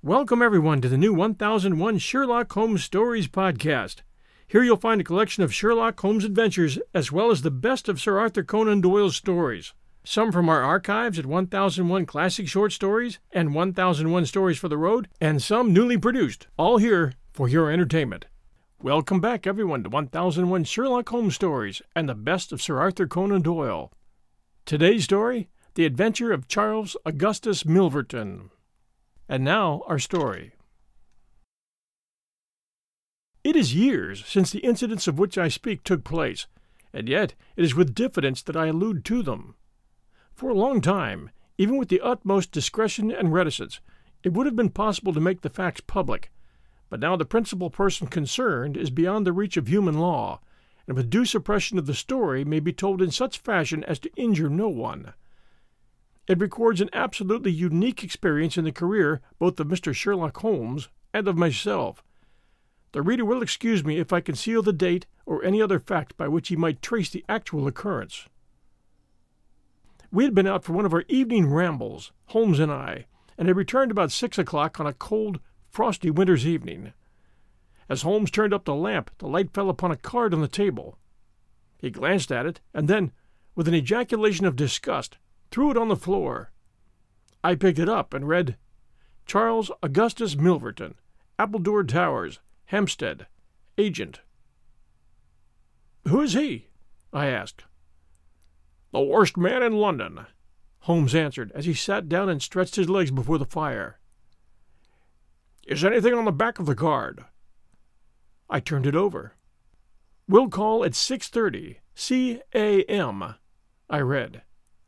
Welcome, everyone, to the new 1001 Sherlock Holmes Stories podcast. Here you'll find a collection of Sherlock Holmes adventures, as well as the best of Sir Arthur Conan Doyle's stories. Some from our archives at 1001 Classic Short Stories and 1001 Stories for the Road, and some newly produced, all here for your entertainment. Welcome back, everyone, to 1001 Sherlock Holmes Stories and the best of Sir Arthur Conan Doyle. Today's story, The Adventure of Charles Augustus Milverton. And now, our story. It is years since the incidents of which I speak took place, and yet it is with diffidence that I allude to them. For a long time, even with the utmost discretion and reticence, it would have been possible to make the facts public, but now the principal person concerned is beyond the reach of human law, and with due suppression of the story may be told in such fashion as to injure no one. It records an absolutely unique experience in the career both of Mr. Sherlock Holmes and of myself. The reader will excuse me if I conceal the date or any other fact by which he might trace the actual occurrence. We had been out for one of our evening rambles, Holmes and I, and had returned about 6 o'clock on a cold, frosty winter's evening. As Holmes turned up the lamp, the light fell upon a card on the table. He glanced at it, and then, with an ejaculation of disgust, threw it on the floor. I picked it up and read, Charles Augustus Milverton, Appledore Towers, Hampstead, Agent. "Who is he?" I asked. "The worst man in London," Holmes answered as he sat down and stretched his legs before the fire. "Is anything on the back of the card?" I turned it over. "Will call at 6:30, C.A.M., I read.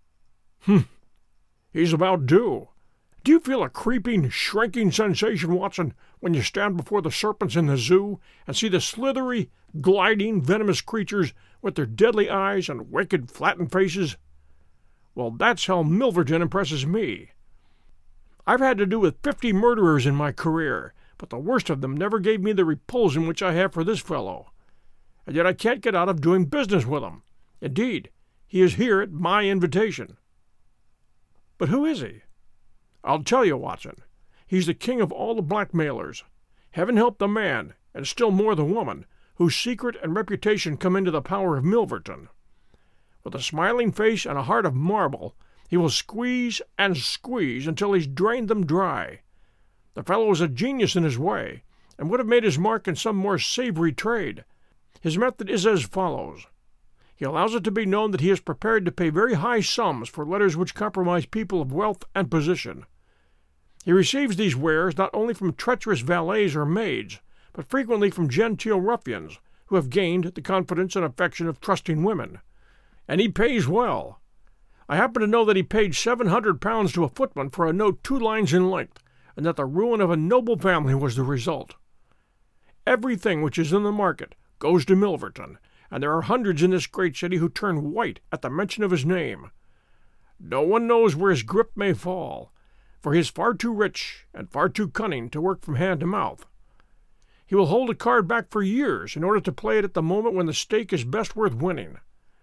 He's about due. Do you feel a creeping, shrinking sensation, Watson, when you stand before the serpents in the zoo and see the slithery, gliding, venomous creatures with their deadly eyes and wicked, flattened faces? Well, that's how Milverton impresses me. I've had to do with 50 murderers in my career, but the worst of them never gave me the repulsion which I have for this fellow. And yet I can't get out of doing business with him. Indeed, he is here at my invitation." "But who is he?" "I'll tell you, Watson. He's the king of all the blackmailers. Heaven help the man, and still more the woman, whose secret and reputation come into the power of Milverton. With a smiling face and a heart of marble, he will squeeze and squeeze until he's drained them dry. The fellow is a genius in his way, and would have made his mark in some more savory trade. His method is as follows. He allows it to be known that he is prepared to pay very high sums for letters which compromise people of wealth and position. He receives these wares not only from treacherous valets or maids, but frequently from genteel ruffians, who have gained the confidence and affection of trusting women. And he pays well. I happen to know that he paid £700 to a footman for a note 2 lines in length, and that the ruin of a noble family was the result. Everything which is in the market goes to Milverton, and there are hundreds in this great city who turn white at the mention of his name. No one knows where his grip may fall, for he is far too rich and far too cunning to work from hand to mouth. He will hold a card back for years in order to play it at the moment when the stake is best worth winning.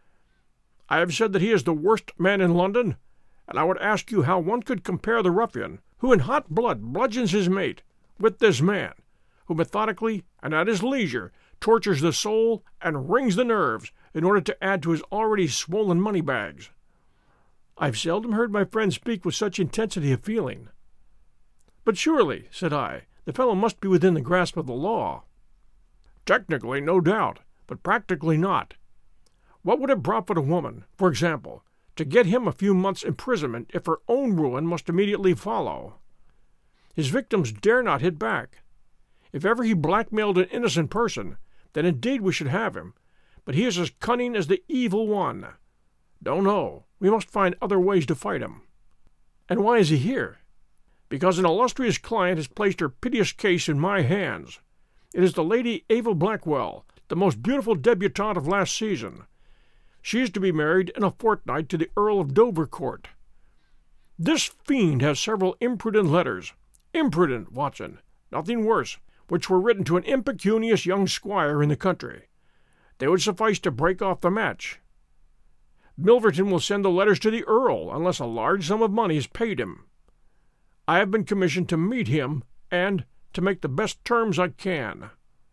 I have said that he is the worst man in London, and I would ask you how one could compare the ruffian, who in hot blood bludgeons his mate, with this man, who methodically and at his leisure tortures the soul and wrings the nerves in order to add to his already swollen money-bags. I've seldom heard my friend speak with such intensity of feeling. But surely, said I, the fellow must be within the grasp of the law. Technically, no doubt, but practically not. What would it profit a woman, for example, to get him a few months' imprisonment if her own ruin must immediately follow? His victims dare not hit back. If ever he blackmailed an innocent person, then indeed we should have him, but he is as cunning as the evil one. No, we must find other ways to fight him. And why is he here? Because an illustrious client has placed her piteous case in my hands. It is the Lady Ava Blackwell, the most beautiful debutante of last season. She is to be married in a fortnight to the Earl of Dovercourt. This fiend has several imprudent letters. Imprudent, Watson, nothing worse, which were written to an impecunious young squire in the country. They would suffice to break off the match. Milverton will send the letters to the Earl unless a large sum of money is paid him. I have been commissioned to meet him and to make the best terms I can."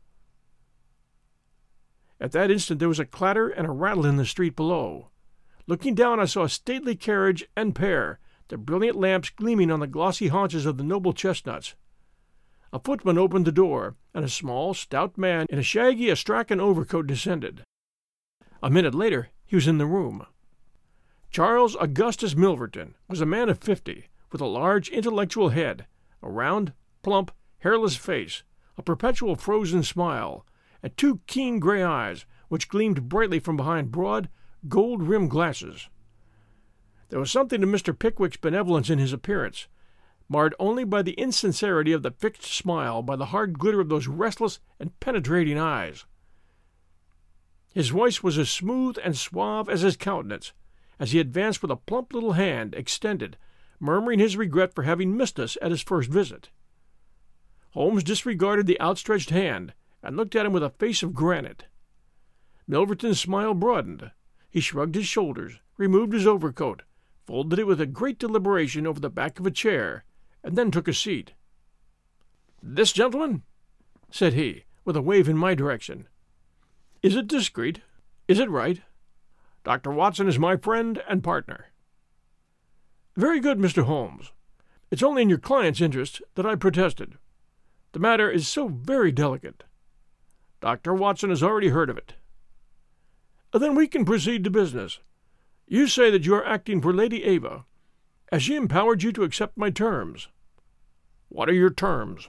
At that instant there was a clatter and a rattle in the street below. Looking down, I saw a stately carriage and pair, the brilliant lamps gleaming on the glossy haunches of the noble chestnuts. A footman opened the door, and a small, stout man in a shaggy Astrakhan overcoat descended. A minute later he was in the room. Charles Augustus Milverton was a man of 50, with a large intellectual head, a round, plump, hairless face, a perpetual frozen smile, and 2 keen gray eyes which gleamed brightly from behind broad, gold-rimmed glasses. There was something of Mr. Pickwick's benevolence in his appearance, marred only by the insincerity of the fixed smile, by the hard glitter of those restless and penetrating eyes. His voice was as smooth and suave as his countenance, as he advanced with a plump little hand extended, murmuring his regret for having missed us at his first visit. Holmes disregarded the outstretched hand, and looked at him with a face of granite. Milverton's smile broadened. He shrugged his shoulders, removed his overcoat, folded it with a great deliberation over the back of a chair, and then took a seat. "This gentleman," said he, with a wave in my direction. "Is it discreet? Is it right? Dr. Watson is my friend and partner." "Very good, Mr. Holmes. It's only in your client's interest that I protested. The matter is so very delicate." "Dr. Watson has already heard of it." "Then we can proceed to business. You say that you are acting for Lady Ava. Has she empowered you to accept my terms?" "What are your terms?"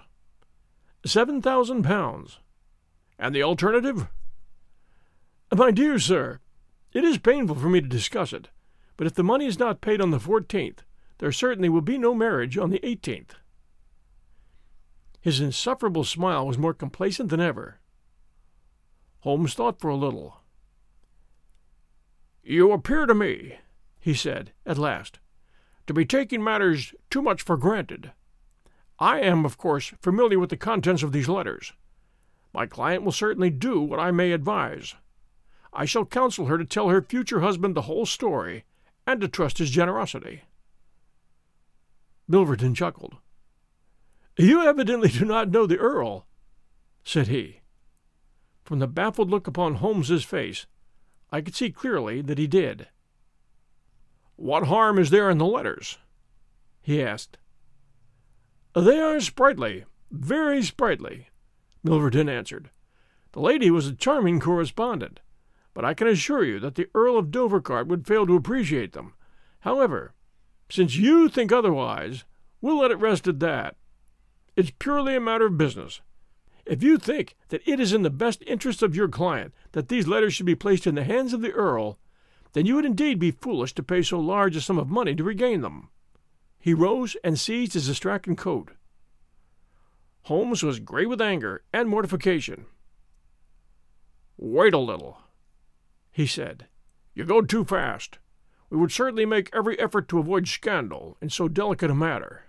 £7,000. "And the alternative?" "My dear sir, it is painful for me to discuss it, but if the money is not paid on the 14th, there certainly will be no marriage on the 18th. His insufferable smile was more complacent than ever. Holmes thought for a little. "You appear to me," he said, at last, "to be taking matters too much for granted. I am, of course, familiar with the contents of these letters. My client will certainly do what I may advise. I shall counsel her to tell her future husband the whole story, and to trust his generosity." Milverton chuckled. "You evidently do not know the Earl," said he. From the baffled look upon Holmes's face, I could see clearly that he did. "What harm is there in the letters?" he asked. "They are sprightly, very sprightly," Milverton answered. "The lady was a charming correspondent, but I can assure you that the Earl of Dovercart would fail to appreciate them. However, since you think otherwise, we'll let it rest at that. It's purely a matter of business. If you think that it is in the best interest of your client that these letters should be placed in the hands of the Earl, then you would indeed be foolish to pay so large a sum of money to regain them." He rose and seized his Astrakhan coat. Holmes was grey with anger and mortification. "Wait a little," he said. "You go too fast. We would certainly make every effort to avoid scandal in so delicate a matter."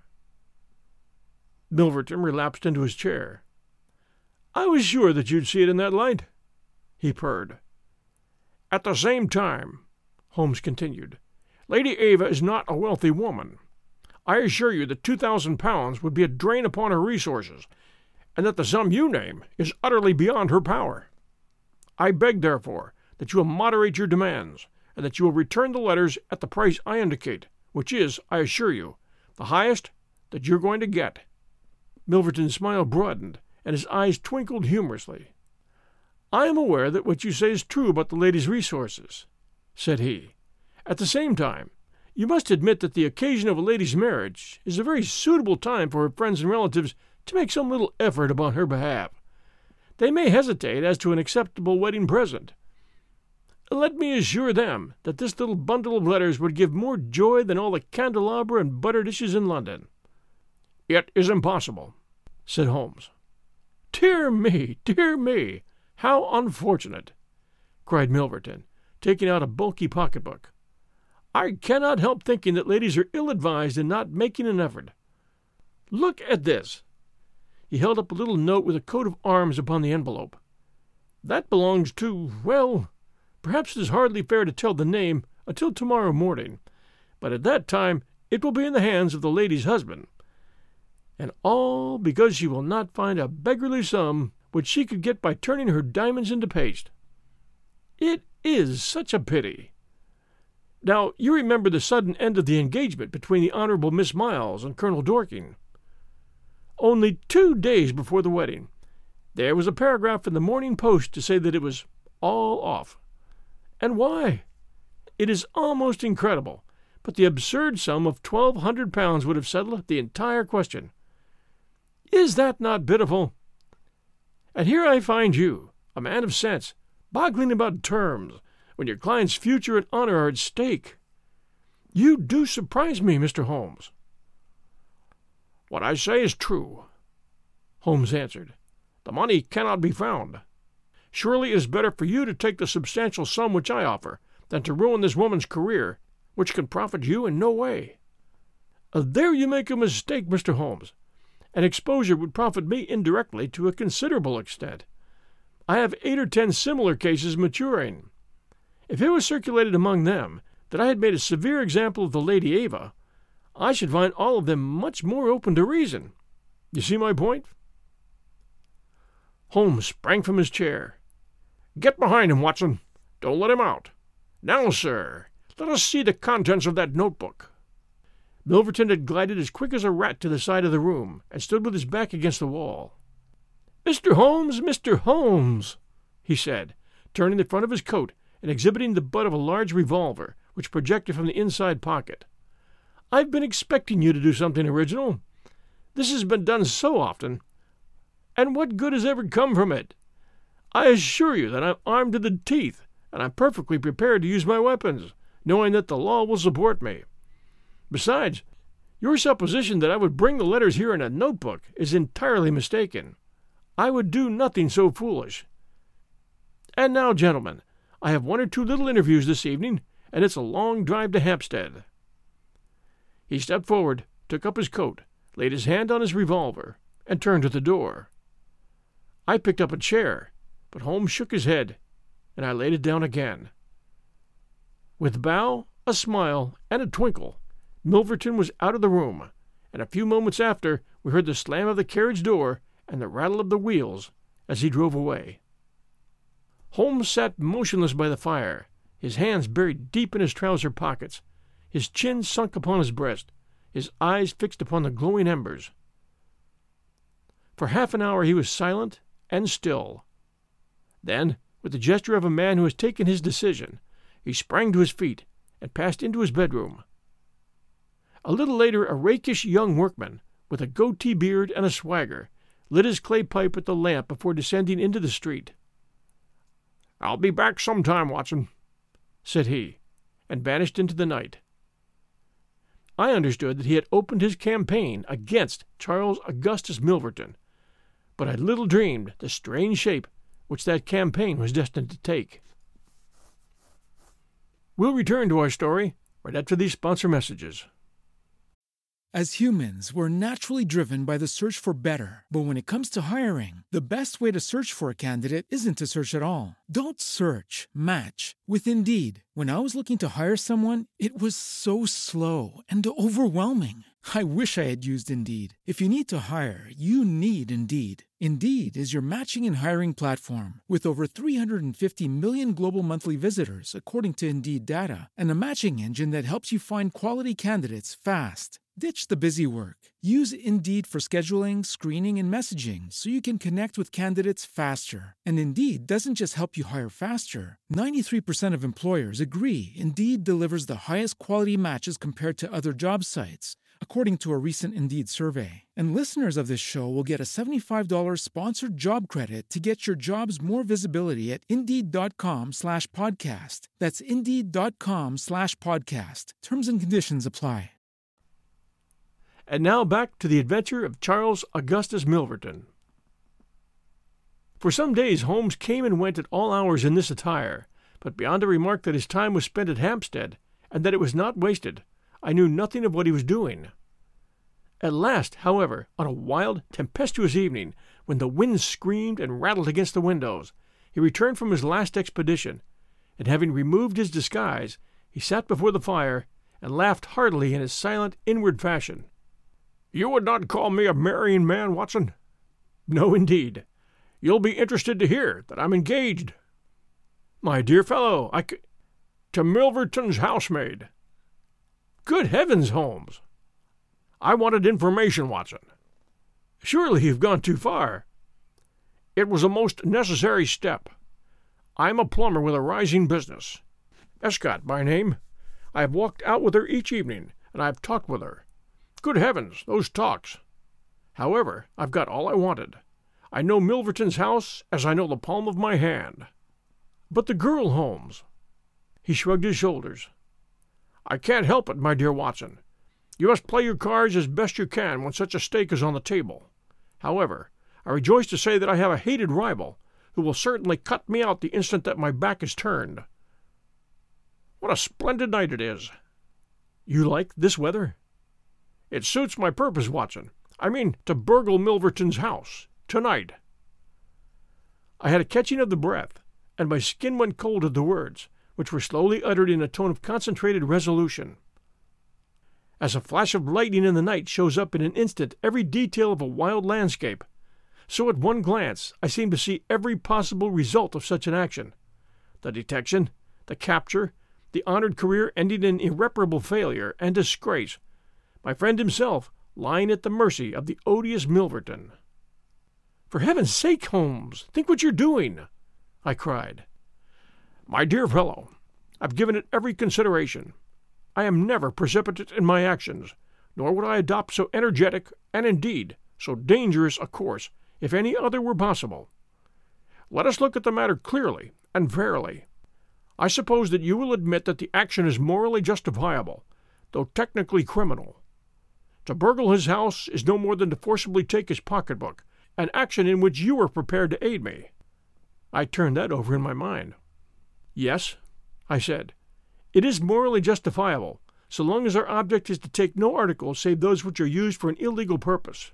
Milverton relapsed into his chair. "I was sure that you'd see it in that light," he purred. "At the same time," Holmes continued, "Lady Ava is not a wealthy woman. I assure you that £2,000 would be a drain upon her resources, and that the sum you name is utterly beyond her power. I beg, therefore, that you will moderate your demands, and that you will return the letters at the price I indicate, which is, I assure you, the highest that you're going to get." Milverton's smile broadened, and his eyes twinkled humorously. "I am aware that what you say is true about the lady's resources," said he. "At the same time, you must admit that the occasion of a lady's marriage is a very suitable time for her friends and relatives to make some little effort upon her behalf. They may hesitate as to an acceptable wedding present. Let me assure them that this little bundle of letters would give more joy than all the candelabra and butter dishes in London." "It is impossible," said Holmes. Dear me, how unfortunate!" cried Milverton, taking out a bulky pocketbook. "I cannot help thinking that ladies are ill-advised in not making an effort. Look at this." He held up a little note with a coat of arms upon the envelope. "That belongs to, well, perhaps it is hardly fair to tell the name until tomorrow morning, but at that time it will be in the hands of the lady's husband. And all because she will not find a beggarly sum which she could get by turning her diamonds into paste. It is such a pity. Now, you remember the sudden end of the engagement between the Honorable Miss Miles and Colonel Dorking. Only 2 days before the wedding, there was a paragraph in the Morning Post to say that it was all off. And why? It is almost incredible, but the absurd sum of £1,200 would have settled the entire question. Is that not pitiful? And here I find you, a man of sense, boggling about terms, when your client's future and honor are at stake. You do surprise me, Mr. Holmes. What I say is true, Holmes answered. The money cannot be found. Surely it is better for you to take the substantial sum which I offer than to ruin this woman's career, which can profit you in no way. There you make a mistake, Mr. Holmes. An exposure would profit me indirectly to a considerable extent. I have 8 or 10 similar cases maturing. If it was circulated among them that I had made a severe example of the Lady Ava, I should find all of them much more open to reason. You see my point? Holmes sprang from his chair. Get behind him, Watson. Don't let him out. Now, sir, let us see the contents of that notebook. Milverton had glided as quick as a rat to the side of the room, and stood with his back against the wall. Mr. Holmes, he said, turning the front of his coat and exhibiting the butt of a large revolver, which projected from the inside pocket. I've been expecting you to do something original. This has been done so often, and what good has ever come from it? I assure you that I'm armed to the teeth, and I'm perfectly prepared to use my weapons, knowing that the law will support me. Besides, your supposition that I would bring the letters here in a notebook is entirely mistaken. I would do nothing so foolish. And now, gentlemen, I have 1 or 2 little interviews this evening, and it's a long drive to Hampstead. He stepped forward, took up his coat, laid his hand on his revolver, and turned to the door. I picked up a chair, but Holmes shook his head, and I laid it down again. With a bow, a smile, and a twinkle, Milverton was out of the room, and a few moments after we heard the slam of the carriage door and the rattle of the wheels as he drove away. Holmes sat motionless by the fire, his hands buried deep in his trouser pockets, his chin sunk upon his breast, his eyes fixed upon the glowing embers. For half an hour he was silent and still. Then, with the gesture of a man who has taken his decision, he sprang to his feet and passed into his bedroom. A little later a rakish young workman, with a goatee beard and a swagger, lit his clay pipe at the lamp before descending into the street. "I'll be back some time, Watson," said he, and vanished into the night. I understood that he had opened his campaign against Charles Augustus Milverton, but I little dreamed the strange shape which that campaign was destined to take. We'll return to our story right after these sponsor messages. As humans, we're naturally driven by the search for better. But when it comes to hiring, the best way to search for a candidate isn't to search at all. Don't search, match with Indeed. When I was looking to hire someone, it was so slow and overwhelming. I wish I had used Indeed. If you need to hire, you need Indeed. Indeed is your matching and hiring platform with over 350 million global monthly visitors, according to Indeed data, and a matching engine that helps you find quality candidates fast. Ditch the busy work. Use Indeed for scheduling, screening, and messaging so you can connect with candidates faster. And Indeed doesn't just help you hire faster. 93% of employers agree Indeed delivers the highest quality matches compared to other job sites, according to a recent Indeed survey. And listeners of this show will get a $75 sponsored job credit to get your jobs more visibility at Indeed.com/podcast. That's Indeed.com/podcast. Terms and conditions apply. And now back to the adventure of Charles Augustus Milverton. For some days Holmes came and went at all hours in this attire, but beyond a remark that his time was spent at Hampstead, and that it was not wasted, I knew nothing of what he was doing. At last, however, on a wild, tempestuous evening, when the wind screamed and rattled against the windows, he returned from his last expedition, and having removed his disguise, he sat before the fire and laughed heartily in his silent, inward fashion. You would not call me a marrying man, Watson? No, indeed. You'll be interested to hear that I'm engaged. My dear fellow, to Milverton's housemaid. Good heavens, Holmes! I wanted information, Watson. Surely you've gone too far. It was a most necessary step. I am a plumber with a rising business. Escott by name. I have walked out with her each evening, and I have talked with her. Good heavens, those talks! However, I've got all I wanted. I know Milverton's house as I know the palm of my hand. But the girl, Holmes? He shrugged his shoulders. I can't help it, my dear Watson. You must play your cards as best you can when such a stake is on the table. However, I rejoice to say that I have a hated rival who will certainly cut me out the instant that my back is turned. What a splendid night it is! You like this weather? It suits my purpose, Watson. I mean, to burgle Milverton's house, tonight. I had a catching of the breath, and my skin went cold at the words, which were slowly uttered in a tone of concentrated resolution. As a flash of lightning in the night shows up in an instant every detail of a wild landscape, so at one glance I seemed to see every possible result of such an action. The detection, the capture, the honored career ending in irreparable failure and disgrace, my friend himself lying at the mercy of the odious Milverton. For heaven's sake, Holmes, think what you're doing! I cried. My dear fellow, I've given it every consideration. I am never precipitate in my actions, nor would I adopt so energetic and indeed so dangerous a course if any other were possible. Let us look at the matter clearly and fairly. I suppose that you will admit that the action is morally justifiable, though technically criminal. To burgle his house is no more than to forcibly take his pocketbook, an action in which you were prepared to aid me. I turned that over in my mind. Yes, I said, it is morally justifiable, so long as our object is to take no articles save those which are used for an illegal purpose.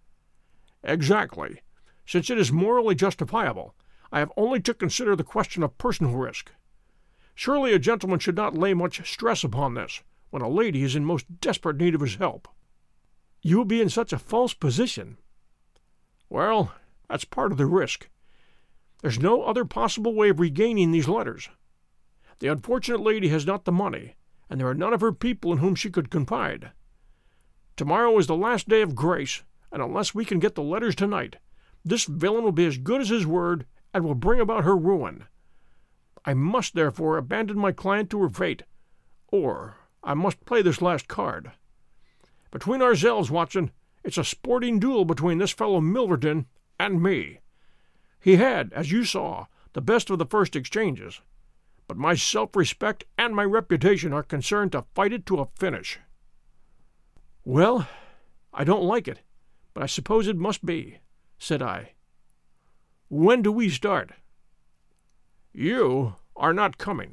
Exactly. Since it is morally justifiable, I have only to consider the question of personal risk. Surely a gentleman should not lay much stress upon this, when a lady is in most desperate need of his help. You will be in such a false position. Well, that's part of the risk. There's no other possible way of regaining these letters. The unfortunate lady has not the money, and there are none of her people in whom she could confide. Tomorrow is the last day of grace, and unless we can get the letters tonight, this villain will be as good as his word and will bring about her ruin. I must therefore abandon my client to her fate, or I must play this last card. Between ourselves, Watson, it's a sporting duel between this fellow Milverton and me. He had, as you saw, the best of the first exchanges, but my self-respect and my reputation are concerned to fight it to a finish. Well, I don't like it, but I suppose it must be, said I. When do we start? You are not coming.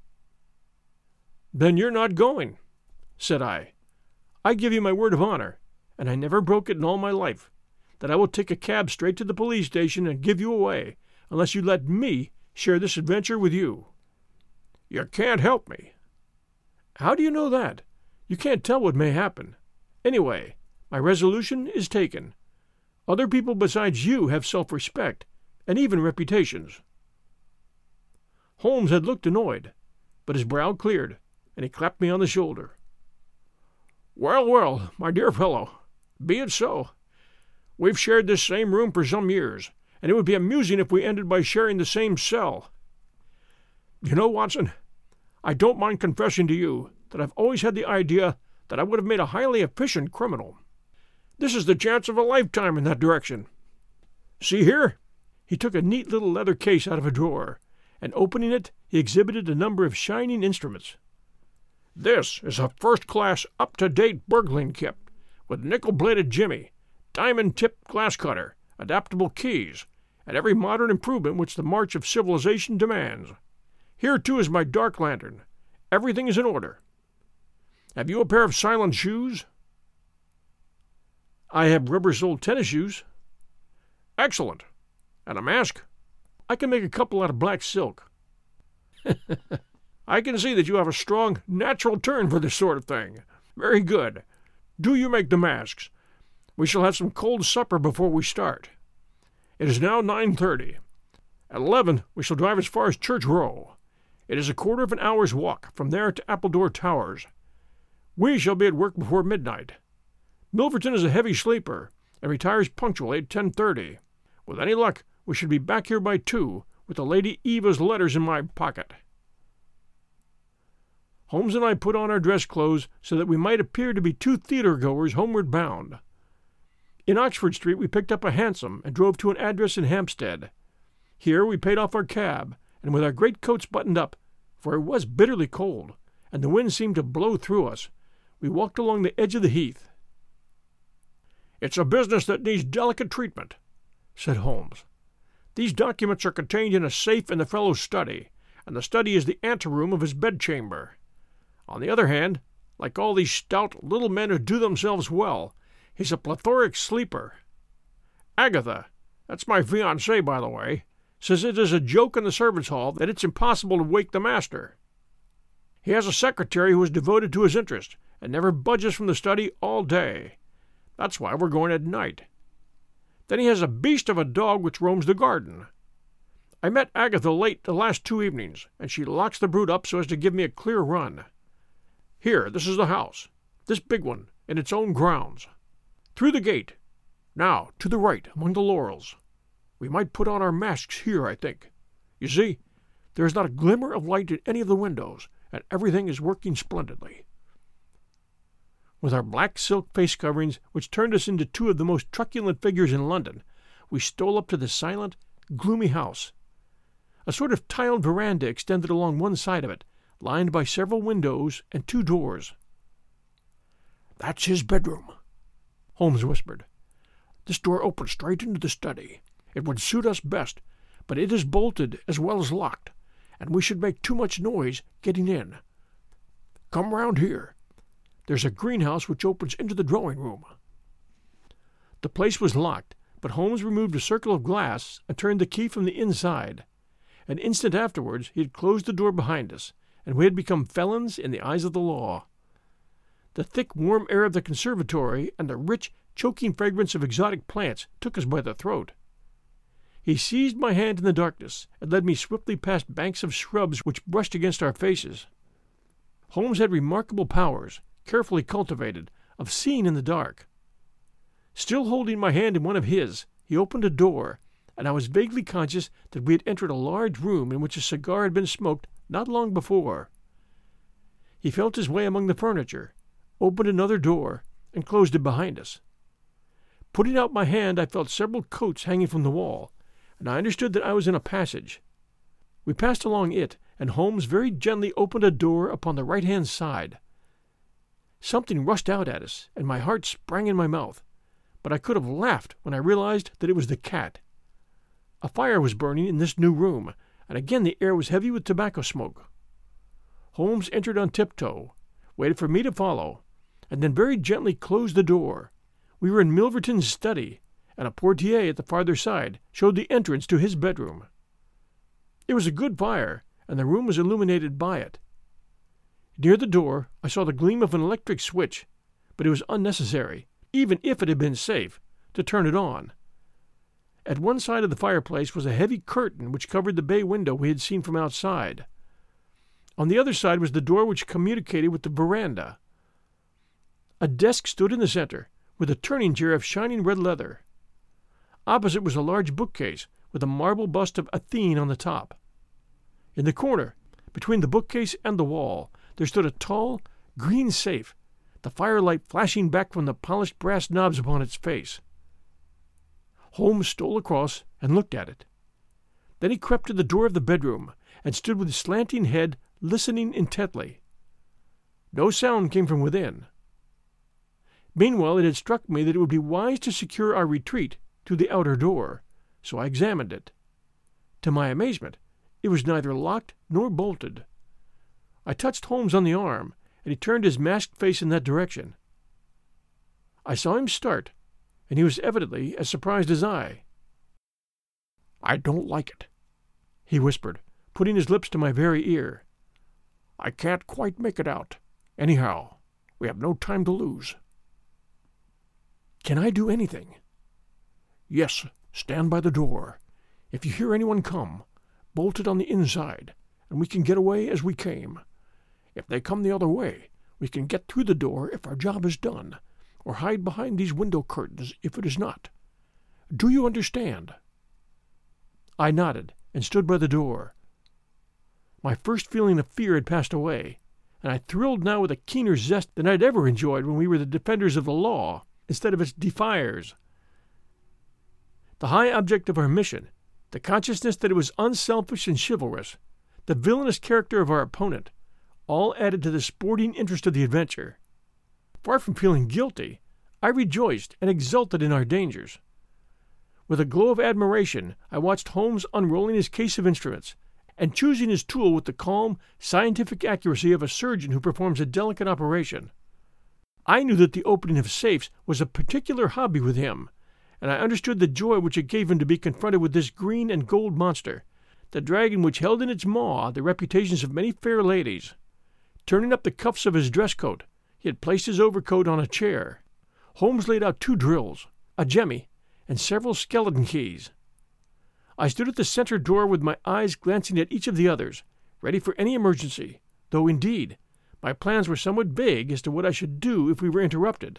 Then you're not going, said I. I give you my word of honor, and I never broke it in all my life, that I will take a cab straight to the police station and give you away, unless you let me share this adventure with you. You can't help me. How do you know that? You can't tell what may happen. Anyway, my resolution is taken. Other people besides you have self-respect, and even reputations. Holmes had looked annoyed, but his brow cleared, and he clapped me on the shoulder. Well, well, my dear fellow, be it so. We've shared this same room for some years, and it would be amusing if we ended by sharing the same cell. You know, Watson, I don't mind confessing to you that I've always had the idea that I would have made a highly efficient criminal. This is the chance of a lifetime in that direction. See here? He took a neat little leather case out of a drawer, and opening it, he exhibited a number of shining instruments. This is a first-class, up-to-date burgling kit, with nickel-bladed jimmy, diamond-tipped glass cutter, adaptable keys, and every modern improvement which the march of civilization demands. Here, too, is my dark lantern. Everything is in order. Have you a pair of silent shoes? I have rubber-soled tennis shoes. Excellent. And a mask? I can make a couple out of black silk. I can see that you have a strong, natural turn for this sort of thing. Very good. Do you make the masks, We shall have some cold supper before we start. It is now 9:30. At 11 we shall drive as far as Church Row. It is a quarter of an hour's walk from there to Appledore Towers. We shall be at work before midnight. Milverton is a heavy sleeper, and retires punctually at 10:30. With any luck, we should be back here by 2, with the Lady Eva's letters in my pocket." Holmes and I put on our dress clothes so that we might appear to be two theatre-goers homeward bound. In Oxford Street we picked up a hansom and drove to an address in Hampstead. Here we paid off our cab, and with our greatcoats buttoned up, for it was bitterly cold, and the wind seemed to blow through us, we walked along the edge of the heath. "It's a business that needs delicate treatment," said Holmes. "These documents are contained in a safe in the fellow's study, and the study is the anteroom of his bedchamber. On the other hand, like all these stout little men who do themselves well, he's a plethoric sleeper. Agatha, that's my fiancée, by the way, says it is a joke in the servants' hall that it's impossible to wake the master. He has a secretary who is devoted to his interest and never budges from the study all day. That's why we're going at night. Then he has a beast of a dog which roams the garden. I met Agatha late the last 2 evenings, and she locks the brute up so as to give me a clear run. Here, this is the house, this big one, in its own grounds. Through the gate. Now, to the right, among the laurels. We might put on our masks here, I think. You see, there is not a glimmer of light in any of the windows, and everything is working splendidly." With our black silk face coverings, which turned us into two of the most truculent figures in London, we stole up to the silent, gloomy house. A sort of tiled veranda extended along one side of it, lined by several windows and 2 doors. "That's his bedroom," Holmes whispered. "This door opens straight into the study. It would suit us best, but it is bolted as well as locked, and we should make too much noise getting in. Come round here. There's a greenhouse which opens into the drawing-room." The place was locked, but Holmes removed a circle of glass and turned the key from the inside. An instant afterwards he had closed the door behind us, and we had become felons in the eyes of the law. The thick, warm air of the conservatory and the rich, choking fragrance of exotic plants took us by the throat. He seized my hand in the darkness and led me swiftly past banks of shrubs which brushed against our faces. Holmes had remarkable powers, carefully cultivated, of seeing in the dark. Still holding my hand in one of his, he opened a door, and I was vaguely conscious that we had entered a large room in which a cigar had been smoked not long before. He felt his way among the furniture, opened another door, and closed it behind us. Putting out my hand, I felt several coats hanging from the wall, and I understood that I was in a passage. We passed along it, and Holmes very gently opened a door upon the right-hand side. Something rushed out at us, and my heart sprang in my mouth, but I could have laughed when I realized that it was the cat. A fire was burning in this new room, and again the air was heavy with tobacco smoke. Holmes entered on tiptoe, waited for me to follow, and then very gently closed the door. We were in Milverton's study, and a portiere at the farther side showed the entrance to his bedroom. It was a good fire, and the room was illuminated by it. Near the door I saw the gleam of an electric switch, but it was unnecessary, even if it had been safe, to turn it on. At one side of the fireplace was a heavy curtain which covered the bay window we had seen from outside. On the other side was the door which communicated with the veranda. A desk stood in the center, with a turning chair of shining red leather. Opposite was a large bookcase, with a marble bust of Athene on the top. In the corner, between the bookcase and the wall, there stood a tall, green safe, the firelight flashing back from the polished brass knobs upon its face. Holmes stole across and looked at it. Then he crept to the door of the bedroom and stood with slanting head, listening intently. No sound came from within. Meanwhile it had struck me that it would be wise to secure our retreat through the outer door, so I examined it. To my amazement, it was neither locked nor bolted. I touched Holmes on the arm, and he turned his masked face in that direction. I saw him start, and he was evidently as surprised as I. "I don't like it," he whispered, putting his lips to my very ear. "I can't quite make it out. Anyhow, we have no time to lose." Can I do anything?" "Yes, stand by the door. If you hear anyone come, bolt it on the inside, and we can get away as we came. If they come the other way, we can get through the door if our job is done, or hide behind these window curtains if it is not. Do you understand?" I nodded and stood by the door. My first feeling of fear had passed away, and I thrilled now with a keener zest than I had ever enjoyed when we were the defenders of the law instead of its defiers. The high object of our mission, the consciousness that it was unselfish and chivalrous, the villainous character of our opponent, all added to the sporting interest of the adventure. Far from feeling guilty, I rejoiced and exulted in our dangers. With a glow of admiration, I watched Holmes unrolling his case of instruments and choosing his tool with the calm, scientific accuracy of a surgeon who performs a delicate operation. I knew that the opening of safes was a particular hobby with him, and I understood the joy which it gave him to be confronted with this green and gold monster, the dragon which held in its maw the reputations of many fair ladies. Turning up the cuffs of his dress coat, he had placed his overcoat on a chair. Holmes laid out 2 drills, a jemmy, and several skeleton keys. I stood at the center door with my eyes glancing at each of the others, ready for any emergency, though, indeed, my plans were somewhat vague as to what I should do if we were interrupted.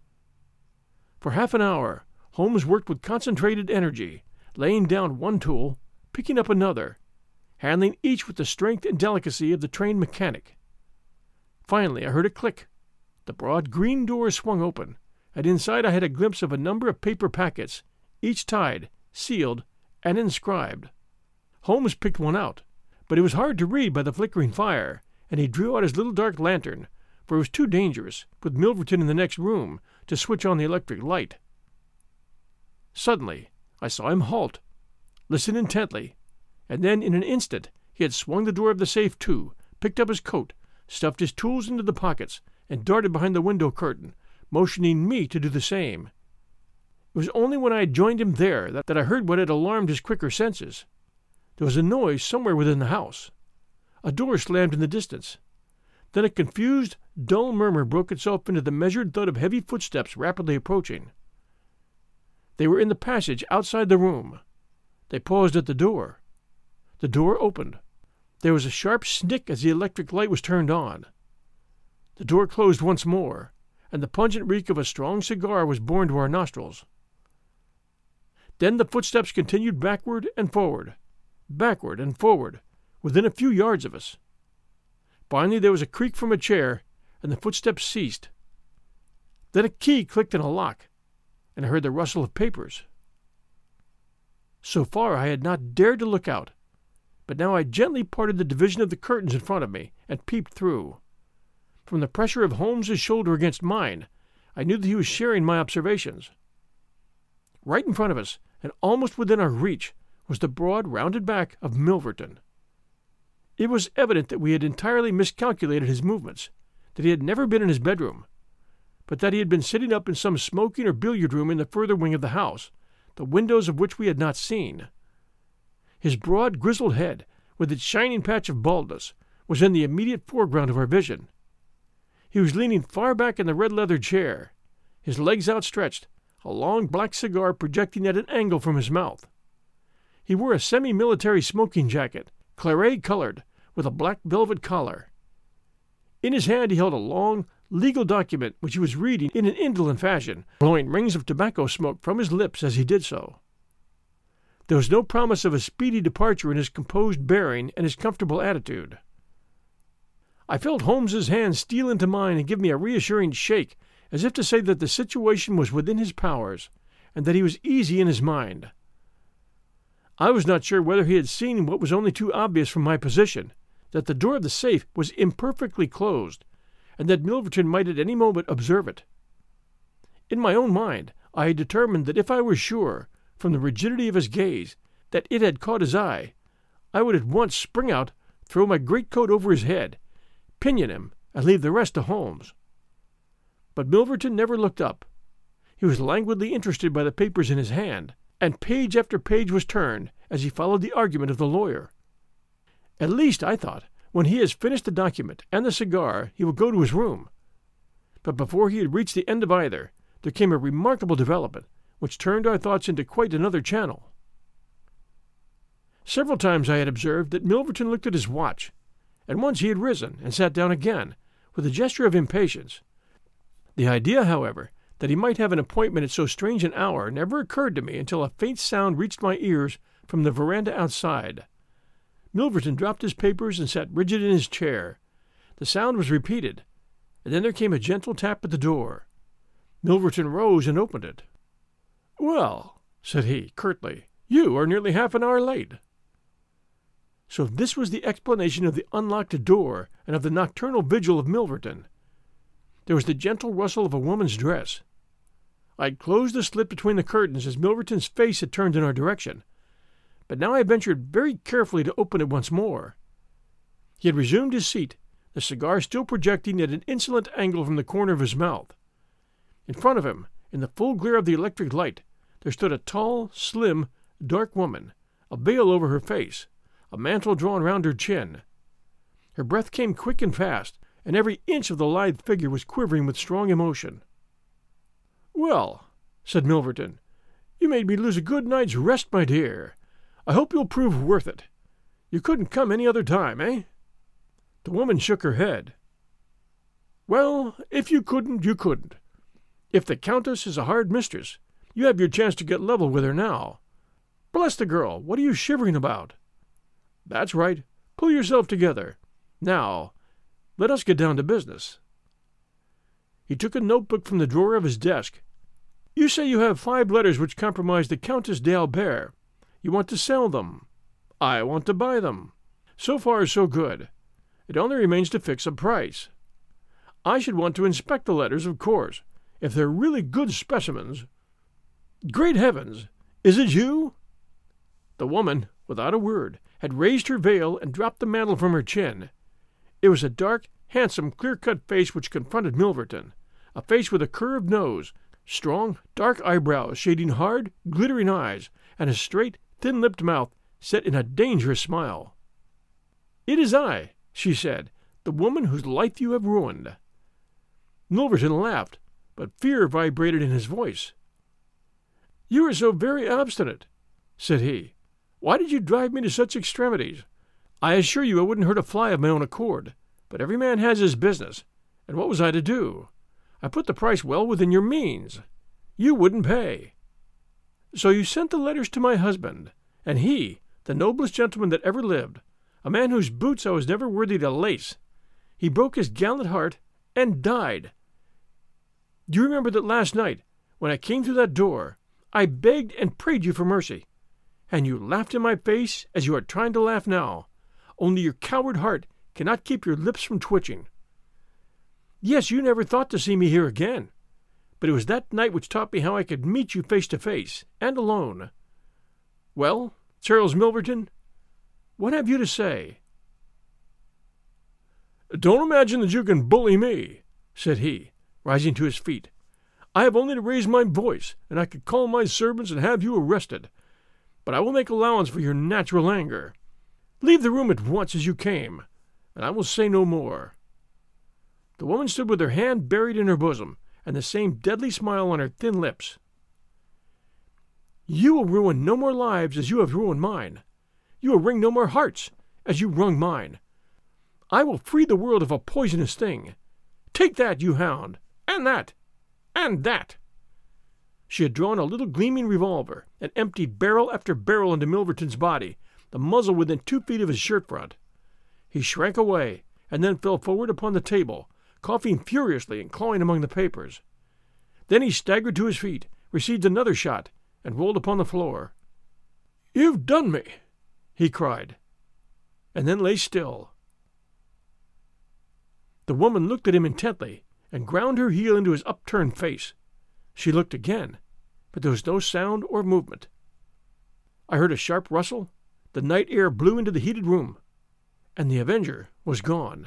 For half an hour, Holmes worked with concentrated energy, laying down one tool, picking up another, handling each with the strength and delicacy of the trained mechanic. Finally, I heard a click. The broad green door swung open, and inside I had a glimpse of a number of paper packets, each tied, sealed, and inscribed. Holmes picked one out, but it was hard to read by the flickering fire, and he drew out his little dark lantern, for it was too dangerous, with Milverton in the next room, to switch on the electric light. Suddenly, I saw him halt, listen intently, and then in an instant he had swung the door of the safe to, picked up his coat, stuffed his tools into the pockets, and darted behind the window curtain, motioning me to do the same. It was only when I had joined him there that I heard what had alarmed his quicker senses. There was a noise somewhere within the house. A door slammed in the distance. Then a confused, dull murmur broke itself into the measured thud of heavy footsteps rapidly approaching. They were in the passage outside the room. They paused at the door. The door opened. There was a sharp snick as the electric light was turned on. The door closed once more, and the pungent reek of a strong cigar was borne to our nostrils. Then the footsteps continued backward and forward, within a few yards of us. Finally there was a creak from a chair, and the footsteps ceased. Then a key clicked in a lock, and I heard the rustle of papers. So far I had not dared to look out, but now I gently parted the division of the curtains in front of me and peeped through. From the pressure of Holmes's shoulder against mine, I knew that he was sharing my observations. Right in front of us, and almost within our reach, was the broad, rounded back of Milverton. It was evident that we had entirely miscalculated his movements, that he had never been in his bedroom, but that he had been sitting up in some smoking or billiard room in the further wing of the house, the windows of which we had not seen. His broad, grizzled head, with its shining patch of baldness, was in the immediate foreground of our vision. He was leaning far back in the red leather chair, his legs outstretched, a long black cigar projecting at an angle from his mouth. He wore a semi-military smoking jacket, claret-colored, with a black velvet collar. In his hand he held a long, legal document which he was reading in an indolent fashion, blowing rings of tobacco smoke from his lips as he did so. There was no promise of a speedy departure in his composed bearing and his comfortable attitude. I felt Holmes's hand steal into mine and give me a reassuring shake, as if to say that the situation was within his powers, and that he was easy in his mind. I was not sure whether he had seen what was only too obvious from my position, that the door of the safe was imperfectly closed, and that Milverton might at any moment observe it. In my own mind, I had determined that if I were sure, from the rigidity of his gaze, that it had caught his eye, I would at once spring out, throw my greatcoat over his head, pinion him, and leave the rest to Holmes. But Milverton never looked up. He was languidly interested by the papers in his hand, and page after page was turned as he followed the argument of the lawyer. At least, I thought, when he has finished the document and the cigar, he will go to his room. But before he had reached the end of either, there came a remarkable development, which turned our thoughts into quite another channel. Several times I had observed that Milverton looked at his watch, and once he had risen and sat down again, with a gesture of impatience. The idea, however, that he might have an appointment at so strange an hour never occurred to me until a faint sound reached my ears from the veranda outside. Milverton dropped his papers and sat rigid in his chair. The sound was repeated, and then there came a gentle tap at the door. Milverton rose and opened it. "Well," said he, curtly, "you are nearly half an hour late." So this was the explanation of the unlocked door and of the nocturnal vigil of Milverton. There was the gentle rustle of a woman's dress. I had closed the slit between the curtains as Milverton's face had turned in our direction, but now I ventured very carefully to open it once more. He had resumed his seat, the cigar still projecting at an insolent angle from the corner of his mouth. In front of him, in the full glare of the electric light, there stood a tall, slim, dark woman, a veil over her face, a mantle drawn round her chin. Her breath came quick and fast, and every inch of the lithe figure was quivering with strong emotion. "Well," said Milverton, "you made me lose a good night's rest, my dear. I hope you'll prove worth it. You couldn't come any other time, eh?" The woman shook her head. "Well, if you couldn't, you couldn't. If the Countess is a hard mistress, you have your chance to get level with her now. Bless the girl, what are you shivering about? That's right, pull yourself together. Now, let us get down to business." He took a notebook from the drawer of his desk. "You say you have 5 letters which compromise the Countess d'Albert. You want to sell them. I want to buy them. So far, so good. It only remains to fix a price. I should want to inspect the letters, of course, if they're really good specimens. Great heavens! Is it you?" The woman, without a word, had raised her veil and dropped the mantle from her chin. It was a dark, handsome, clear-cut face which confronted Milverton, a face with a curved nose, strong, dark eyebrows shading hard, glittering eyes, and a straight, thin-lipped mouth set in a dangerous smile. "It is I," she said, "the woman whose life you have ruined." Milverton laughed, but fear vibrated in his voice. "You are so very obstinate," said he. "Why did you drive me to such extremities? I assure you I wouldn't hurt a fly of my own accord, but every man has his business, and what was I to do? I put the price well within your means. You wouldn't pay. So you sent the letters to my husband, and he, the noblest gentleman that ever lived, a man whose boots I was never worthy to lace, he broke his gallant heart and died. Do you remember that last night, when I came through that door, I begged and prayed you for mercy, and you laughed in my face as you are trying to laugh now, only your coward heart cannot keep your lips from twitching. Yes, you never thought to see me here again, but it was that night which taught me how I could meet you face to face, and alone. Well, Charles Milverton, what have you to say?" "Don't imagine that you can bully me," said he, rising to his feet. "I have only to raise my voice, and I could call my servants and have you arrested. But I will make allowance for your natural anger. Leave the room at once as you came, and I will say no more." The woman stood with her hand buried in her bosom, and the same deadly smile on her thin lips. "You will ruin no more lives as you have ruined mine. You will wring no more hearts as you wrung mine. I will free the world of a poisonous thing. Take that, you hound, and that, and that." She had drawn a little gleaming revolver and emptied barrel after barrel into Milverton's body, the muzzle within 2 feet of his shirt front. He shrank away, and then fell forward upon the table, coughing furiously and clawing among the papers. Then he staggered to his feet, received another shot, and rolled upon the floor. "You've done me," he cried, and then lay still. The woman looked at him intently, and ground her heel into his upturned face. She looked again, but there was no sound or movement. I heard a sharp rustle, the night air blew into the heated room, and the avenger was gone.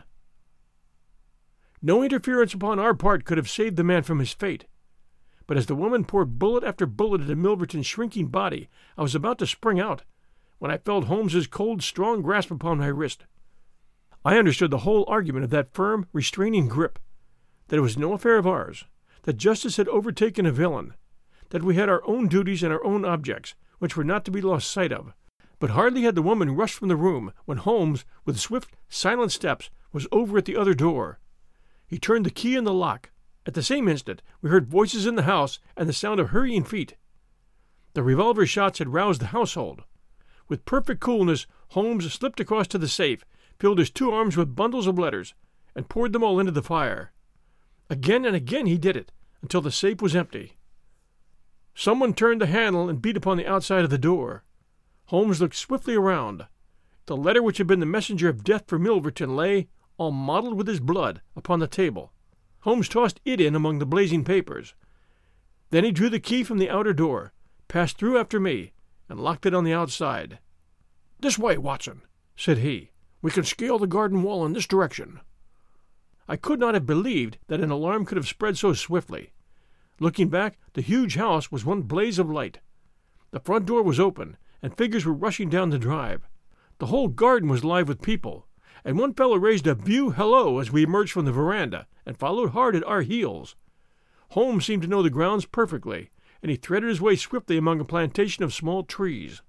No interference upon our part could have saved the man from his fate, but as the woman poured bullet after bullet into Milverton's shrinking body, I was about to spring out, when I felt Holmes's cold, strong grasp upon my wrist. I understood the whole argument of that firm, restraining grip, that it was no affair of ours, that justice had overtaken a villain, that we had our own duties and our own objects, which were not to be lost sight of. But hardly had the woman rushed from the room when Holmes, with swift, silent steps, was over at the other door. He turned the key in the lock. At the same instant we heard voices in the house and the sound of hurrying feet. The revolver shots had roused the household. With perfect coolness, Holmes slipped across to the safe, filled his 2 arms with bundles of letters, and poured them all into the fire. Again and again he did it, until the safe was empty. Someone turned the handle and beat upon the outside of the door. Holmes looked swiftly around. The letter which had been the messenger of death for Milverton lay, all mottled with his blood, upon the table. Holmes tossed it in among the blazing papers. Then he drew the key from the outer door, passed through after me, and locked it on the outside. "This way, Watson," said he. "We can scale the garden wall in this direction." I could not have believed that an alarm could have spread so swiftly. Looking back, the huge house was one blaze of light. The front door was open, and figures were rushing down the drive. The whole garden was alive with people, and one fellow raised a view hello as we emerged from the veranda, and followed hard at our heels. Holmes seemed to know the grounds perfectly, and he threaded his way swiftly among a plantation of small trees.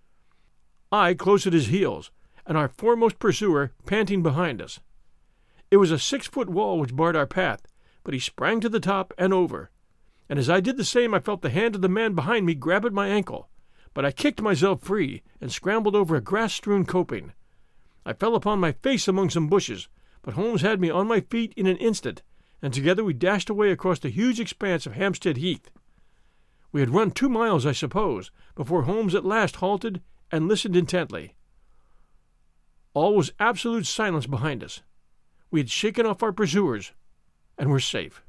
I close at his heels, and our foremost pursuer panting behind us. It was a 6-foot wall which barred our path, but he sprang to the top and over, and as I did the same I felt the hand of the man behind me grab at my ankle, but I kicked myself free and scrambled over a grass-strewn coping. I fell upon my face among some bushes, but Holmes had me on my feet in an instant, and together we dashed away across the huge expanse of Hampstead Heath. We had run 2 miles, I suppose, before Holmes at last halted and listened intently. All was absolute silence behind us. We had shaken off our pursuers, and were safe.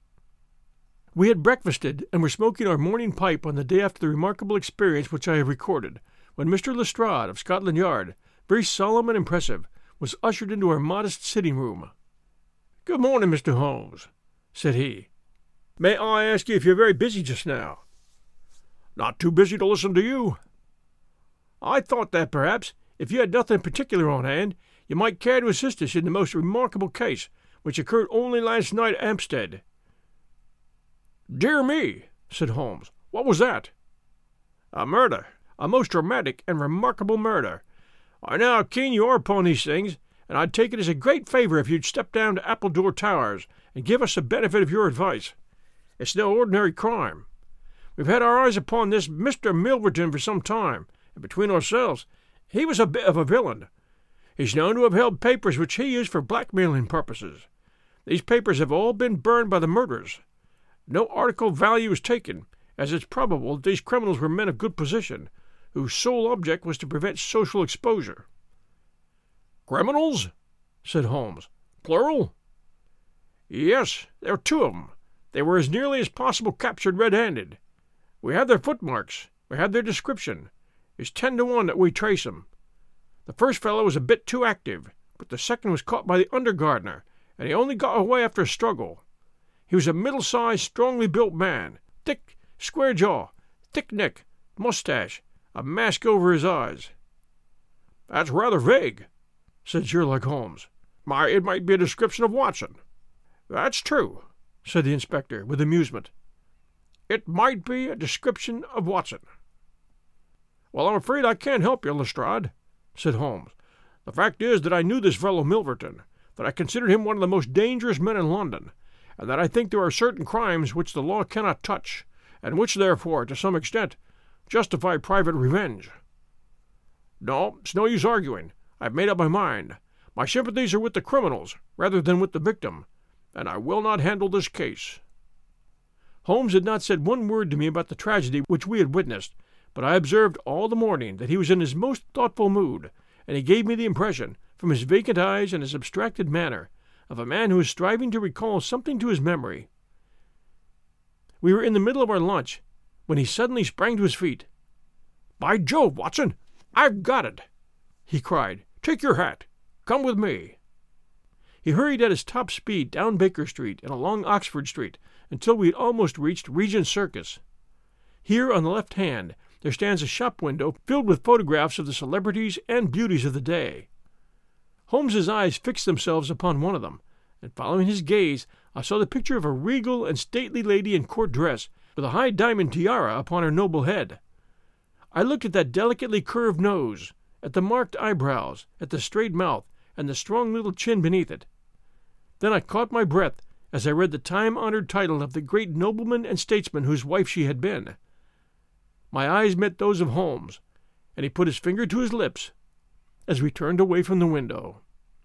We had breakfasted and were smoking our morning pipe on the day after the remarkable experience which I have recorded, when Mr. Lestrade of Scotland Yard, very solemn and impressive, was ushered into our modest sitting-room. "Good morning, Mr. Holmes," said he. "May I ask you if you're very busy just now?" "Not too busy to listen to you." "I thought that perhaps, if you had nothing particular on hand, you might care to assist us in the most remarkable case, which occurred only last night at Hampstead." "Dear me," said Holmes, "what was that?" "A murder, a most dramatic and remarkable murder. I know how keen you are upon these things, and I'd take it as a great favor if you'd step down to Appledore Towers and give us the benefit of your advice. It's no ordinary crime. We've had our eyes upon this Mr. Milverton for some time, and between ourselves, he was a bit of a villain. He's known to have held papers which he used for blackmailing purposes. These papers have all been burned by the murderers. No article of value is taken, as it's probable that these criminals were men of good position, whose sole object was to prevent social exposure." "Criminals?" said Holmes. "Plural?" "Yes, there were 2 of them. They were as nearly as possible captured red-handed. We have their footmarks. We have their description. It's 10 to 1 that we trace 'em. The first fellow was a bit too active, but the second was caught by the under-gardener, and he only got away after a struggle. He was a middle-sized, strongly built man, thick, square jaw, thick neck, moustache, a mask over his eyes." "That's rather vague," said Sherlock Holmes. "It might be a description of Watson." "That's true," said the inspector, with amusement. "It might be a description of Watson." "Well, I'm afraid I can't help you, Lestrade," said Holmes. "The fact is that I knew this fellow Milverton, that I considered him one of the most dangerous men in London, and that I think there are certain crimes which the law cannot touch, and which, therefore, to some extent, justify private revenge. No, it's no use arguing. I've made up my mind. My sympathies are with the criminals rather than with the victim, and I will not handle this case." Holmes had not said one word to me about the tragedy which we had witnessed, but I observed all the morning that he was in his most thoughtful mood, and he gave me the impression, from his vacant eyes and his abstracted manner, of a man who is striving to recall something to his memory. We were in the middle of our lunch, when he suddenly sprang to his feet. "By Jove, Watson, I've got it!" he cried. "Take your hat. Come with me." He hurried at his top speed down Baker Street and along Oxford Street until we had almost reached Regent Circus. Here, on the left hand, there stands a shop window filled with photographs of the celebrities and beauties of the day. Holmes's eyes fixed themselves upon one of them, and following his gaze, I saw the picture of a regal and stately lady in court dress, with a high diamond tiara upon her noble head. I looked at that delicately curved nose, at the marked eyebrows, at the straight mouth, and the strong little chin beneath it. Then I caught my breath as I read the time-honored title of the great nobleman and statesman whose wife she had been. My eyes met those of Holmes, and he put his finger to his lips as we turned away from the window.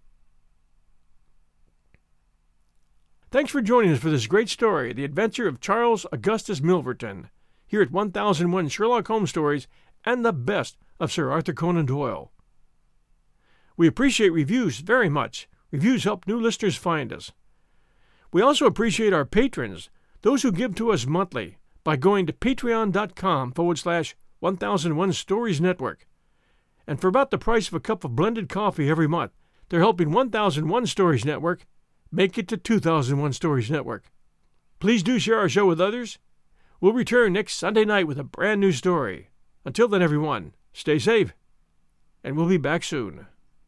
Thanks for joining us for this great story, The Adventure of Charles Augustus Milverton, here at 1001 Sherlock Holmes Stories and the best of Sir Arthur Conan Doyle. We appreciate reviews very much. Reviews help new listeners find us. We also appreciate our patrons, those who give to us monthly, by going to patreon.com/1001 Stories Network. And for about the price of a cup of blended coffee every month, they're helping 1001 Stories Network make it to 2001 Stories Network. Please do share our show with others. We'll return next Sunday night with a brand new story. Until then, everyone, stay safe, and we'll be back soon.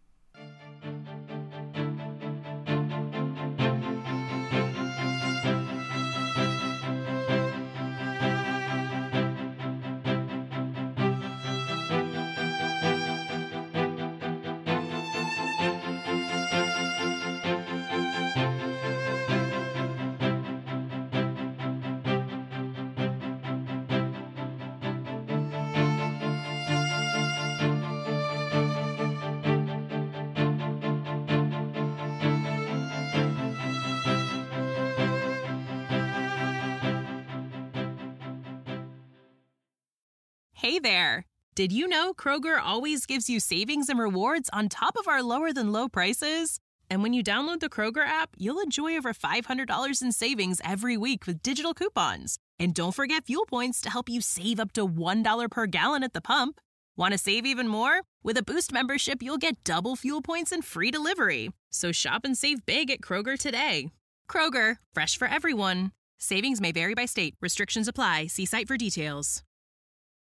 Hey there! Did you know Kroger always gives you savings and rewards on top of our lower-than-low prices? And when you download the Kroger app, you'll enjoy over $500 in savings every week with digital coupons. And don't forget fuel points to help you save up to $1 per gallon at the pump. Want to save even more? With a Boost membership, you'll get double fuel points and free delivery. So shop and save big at Kroger today. Kroger, fresh for everyone. Savings may vary by state. Restrictions apply. See site for details.